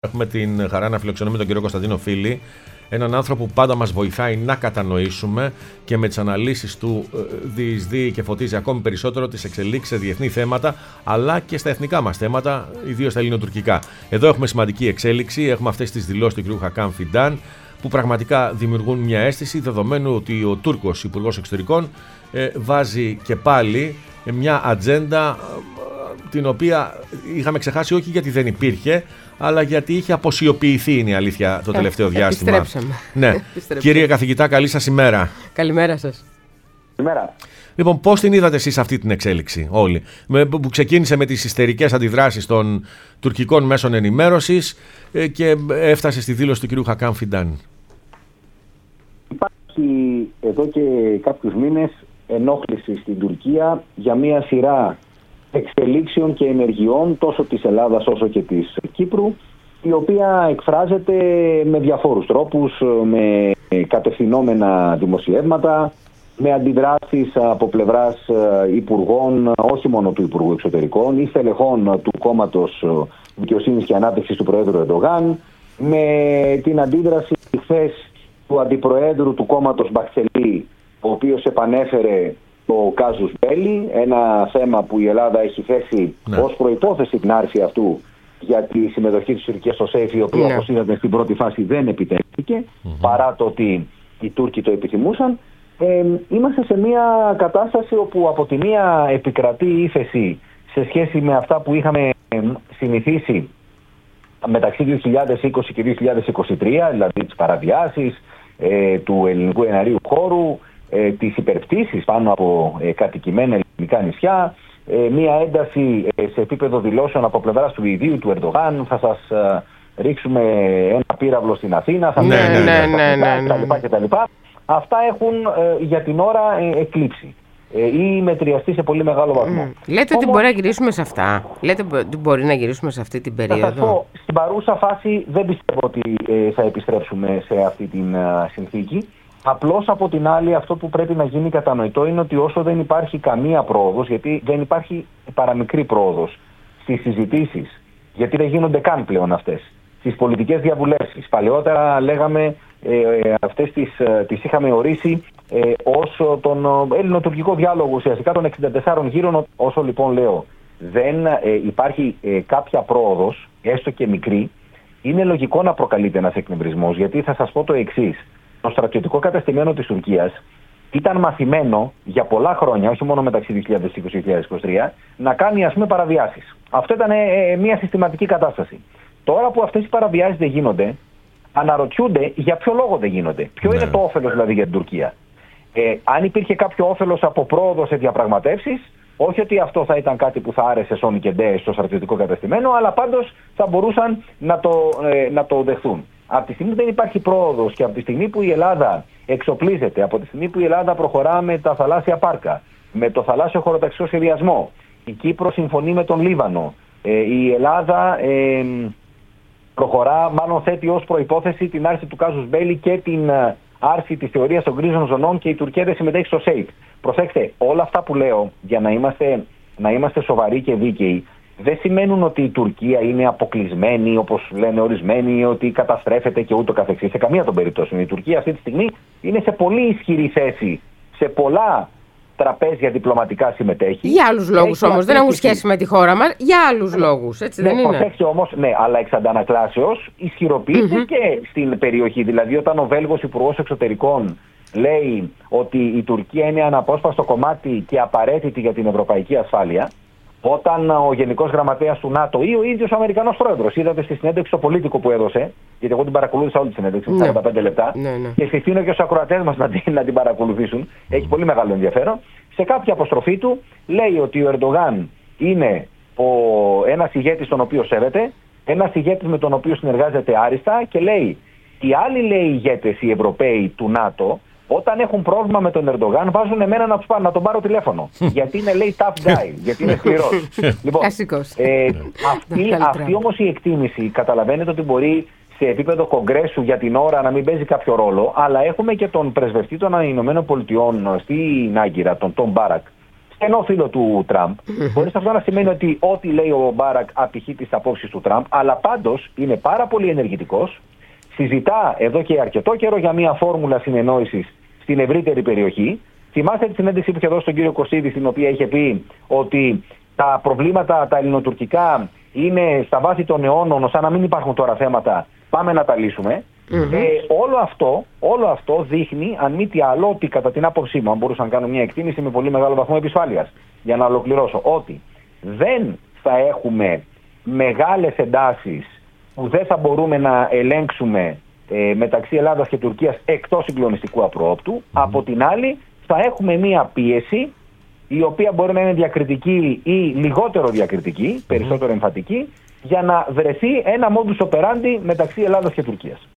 Έχουμε την χαρά να φιλοξενούμε τον κύριο Κωνσταντίνο Φίλη, έναν άνθρωπο που πάντα μας βοηθάει να κατανοήσουμε και με τις αναλύσεις του διεισδύει και φωτίζει ακόμη περισσότερο τις εξελίξεις σε διεθνή θέματα, αλλά και στα εθνικά μας θέματα, ιδίως στα ελληνοτουρκικά. Εδώ έχουμε σημαντική εξέλιξη, έχουμε αυτές τις δηλώσεις του κ. Χακάν Φιντάν, που πραγματικά δημιουργούν μια αίσθηση, δεδομένου ότι ο Τούρκος Υπουργός Εξωτερικών βάζει και πάλι μια ατζέντα την οποία είχαμε ξεχάσει, όχι γιατί δεν υπήρχε, αλλά γιατί είχε αποσιοποιηθεί, είναι η αλήθεια, το τελευταίο διάστημα. Επιστρέψαμε. Ναι. Κύριε καθηγητά, καλή σας ημέρα. Καλημέρα σας. Καλημέρα. Λοιπόν, πώς την είδατε εσείς αυτή την εξέλιξη όλοι, που ξεκίνησε με τις ιστερικές αντιδράσεις των τουρκικών μέσων ενημέρωσης και έφτασε στη δήλωση του κ. Χακάν Φιντάν? Υπάρχει εδώ και κάποιους μήνες ενόχληση στην Τουρκία για μια σειρά εξελίξεων και ενεργειών τόσο της Ελλάδας όσο και της Κύπρου, η οποία εκφράζεται με διαφόρους τρόπους, με κατευθυνόμενα δημοσιεύματα, με αντιδράσεις από πλευράς υπουργών, όχι μόνο του Υπουργού Εξωτερικών, ή στελεχών του κόμματος Δικαιοσύνης και Ανάπτυξης του Προέδρου Ερντογάν, με την αντίδραση χθες του Αντιπροέδρου του κόμματος Μπαχτσελή, ο οποίος επανέφερε το κάζους μπέλι, ένα θέμα που η Ελλάδα έχει θέσει ως προϋπόθεση την άρση αυτού για τη συμμετοχή της Τουρκίας στο ΣΕΙΦ, η οποία όπως είδατε στην πρώτη φάση δεν επιτέχθηκε, παρά το ότι οι Τούρκοι το επιθυμούσαν. Είμαστε σε μια κατάσταση όπου από τη μία επικρατεί ύφεση σε σχέση με αυτά που είχαμε συνηθίσει μεταξύ 2020 και 2023, δηλαδή τις παραβιάσεις του ελληνικού εναερίου χώρου, τις υπερπτήσεις πάνω από κατοικημένα ελληνικά νησιά, μία ένταση σε επίπεδο δηλώσεων από πλευράς του ιδίου του Ερντογάν. Θα σας ρίξουμε ένα πύραυλο στην Αθήνα, θα κτλ. Αυτά έχουν για την ώρα εκλείψει ή μετριαστεί σε πολύ μεγάλο βαθμό. Λέτε ότι μπορεί να γυρίσουμε σε αυτά? Λέτε ότι μπορεί να γυρίσουμε σε αυτή την περίοδο? Θα σας πω, στην παρούσα φάση δεν πιστεύω ότι θα επιστρέψουμε σε αυτή την συνθήκη. Απλώς από την άλλη, αυτό που πρέπει να γίνει κατανοητό είναι ότι όσο δεν υπάρχει καμία πρόοδος, γιατί δεν υπάρχει παραμικρή πρόοδος στις συζητήσεις, γιατί δεν γίνονται καν πλέον αυτές, στις πολιτικές διαβουλεύσεις. Παλαιότερα λέγαμε αυτές τις είχαμε ορίσει ως τον ελληνοτουρκικό διάλογο, ουσιαστικά των 64 γύρων. Όσο λοιπόν λέω δεν υπάρχει κάποια πρόοδος, έστω και μικρή, είναι λογικό να προκαλείται ένας εκνευρισμός, γιατί θα σας πω το εξής. Το στρατιωτικό κατεστημένο της Τουρκίας ήταν μαθημένο για πολλά χρόνια, όχι μόνο μεταξύ 2020 και 2023, να κάνει παραβιάσεις. Αυτό ήταν μια συστηματική κατάσταση. Τώρα που αυτές οι παραβιάσεις δεν γίνονται, αναρωτιούνται για ποιο λόγο δεν γίνονται. Ποιο είναι το όφελος δηλαδή για την Τουρκία? Αν υπήρχε κάποιο όφελος από πρόοδο σε διαπραγματεύσεις, όχι ότι αυτό θα ήταν κάτι που θα άρεσε σόνι και ντε στο στρατιωτικό κατεστημένο, αλλά πάντως θα μπορούσαν να το δεχθούν. Από τη στιγμή που δεν υπάρχει πρόοδος και από τη στιγμή που η Ελλάδα εξοπλίζεται, από τη στιγμή που η Ελλάδα προχωρά με τα θαλάσσια πάρκα, με το θαλάσσιο χωροταξικό σχεδιασμό, η Κύπρος συμφωνεί με τον Λίβανο, η Ελλάδα προχωρά, μάλλον θέτει ως προϋπόθεση την άρση του κάζους μπέλι και την άρση της θεωρίας των γκρίζων ζωνών, και η Τουρκία δεν συμμετέχει στο ΣΕΙΦ. Προσέξτε, όλα αυτά που λέω, για να είμαστε σοβαροί και δίκαιοι, δεν σημαίνουν ότι η Τουρκία είναι αποκλεισμένη, όπως λένε ορισμένοι, ότι καταστρέφεται και ούτω καθεξής. Σε καμία των περιπτώσεων. Η Τουρκία αυτή τη στιγμή είναι σε πολύ ισχυρή θέση, σε πολλά τραπέζια διπλωματικά συμμετέχει. Για άλλους λόγους όμως, δεν έχουν σχέση με τη χώρα μας, για άλλους λόγους, έτσι δεν είναι? Προσέξτε όμως, αλλά εξ αντανακλάσεως ισχυροποιείται και στην περιοχή. Δηλαδή, όταν ο Βέλγος Υπουργός Εξωτερικών λέει ότι η Τουρκία είναι αναπόσπαστο κομμάτι και απαραίτητη για την ευρωπαϊκή ασφάλεια, όταν ο Γενικός Γραμματέας του ΝΑΤΟ ή ο ίδιος ο Αμερικανός Πρόεδρος, είδατε στη συνέντευξη στο Πολίτικο που έδωσε, γιατί εγώ την παρακολούθησα όλη τη συνέντευξη, 45 λεπτά, και συστήνω και στους ακροατές μας να την παρακολουθήσουν, έχει πολύ μεγάλο ενδιαφέρον. Σε κάποια αποστροφή του λέει ότι ο Ερντογάν είναι ένας ηγέτης τον οποίο σέβεται, ένας ηγέτης με τον οποίο συνεργάζεται άριστα, και λέει οι άλλοι ηγέτες, οι Ευρωπαίοι του ΝΑΤΟ, όταν έχουν πρόβλημα με τον Ερντογάν, βάζουν εμένα να τον πάρω τηλέφωνο. Γιατί είναι, λέει, tough guy, γιατί είναι σκληρός. Λοιπόν, αυτή όμως η εκτίμηση, καταλαβαίνετε ότι μπορεί σε επίπεδο κογκρέσου για την ώρα να μην παίζει κάποιο ρόλο, αλλά έχουμε και τον πρεσβευτή των Ηνωμένων Πολιτειών στην Άγκυρα, τον Τόμ Μπάρακ, στενό φίλο του Τραμπ. Χωρίς αυτό να σημαίνει ότι ό,τι λέει ο Μπάρακ απηχεί τις απόψεις του Τραμπ, αλλά πάντως είναι πάρα πολύ ενεργητικός. Συζητά εδώ και αρκετό καιρό για μια φόρμουλα συνεννόησης στην ευρύτερη περιοχή. Θυμάστε τη συνέντευξη που είχε δώσει στον κύριο Κωσίδη, στην οποία είχε πει ότι τα προβλήματα τα ελληνοτουρκικά είναι στα βάθη των αιώνων, σαν να μην υπάρχουν τώρα θέματα, πάμε να τα λύσουμε. Όλο αυτό δείχνει, αν μη τι άλλο, ότι κατά την άποψή μου, αν μπορούσα να κάνω μια εκτίμηση με πολύ μεγάλο βαθμό επισφάλειας, για να ολοκληρώσω, ότι δεν θα έχουμε μεγάλες εντάσεις που δεν θα μπορούμε να ελέγξουμε μεταξύ Ελλάδας και Τουρκίας εκτός συγκλονιστικού απρόοπτου. Από την άλλη, θα έχουμε μια πίεση η οποία μπορεί να είναι διακριτική ή λιγότερο διακριτική, περισσότερο εμφατική, για να βρεθεί ένα modus operandi μεταξύ Ελλάδας και Τουρκίας.